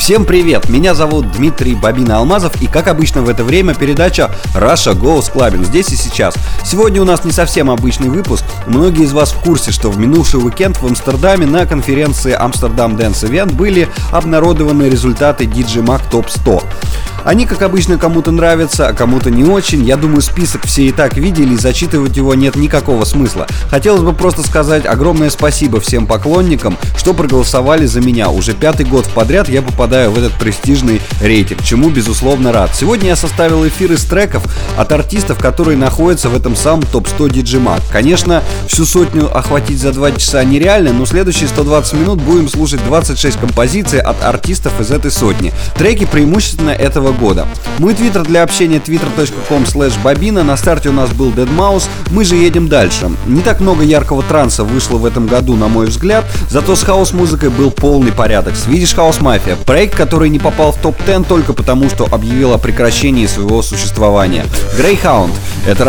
Всем привет, меня зовут Дмитрий Бобина Алмазов, и как обычно в это время передача Russia Goes Clubbing здесь и сейчас. Сегодня у нас не совсем обычный выпуск. Многие из вас в курсе, что в минувший уикенд в Амстердаме на конференции Amsterdam Dance Event были обнародованы результаты DJ Mag Top 100. Они, как обычно, кому-то нравятся, а кому-то не очень. Я думаю, список все и так видели, и зачитывать его нет никакого смысла. Хотелось бы просто сказать огромное спасибо всем поклонникам, что проголосовали за меня. Уже 5-й год подряд я попадаю в этот престижный рейтинг, чему, безусловно, рад. Сегодня я составил эфир из треков от артистов, которые находятся в этом самом топ-100 DJ Mag. Конечно, всю сотню охватить за 2 часа нереально, но следующие 120 минут будем слушать 26 композиций от артистов из этой сотни. Треки преимущественно этого года. Мой твиттер для общения twitter.com/bobina. На старте у нас был Deadmau5. Мы же едем дальше. Не так много яркого транса вышло в этом году, на мой взгляд, зато с хаус-музыкой был полный порядок. Swedish House Mafia, проект, который не попал в топ-10 только потому, что объявил о прекращении своего существования. Greyhound — это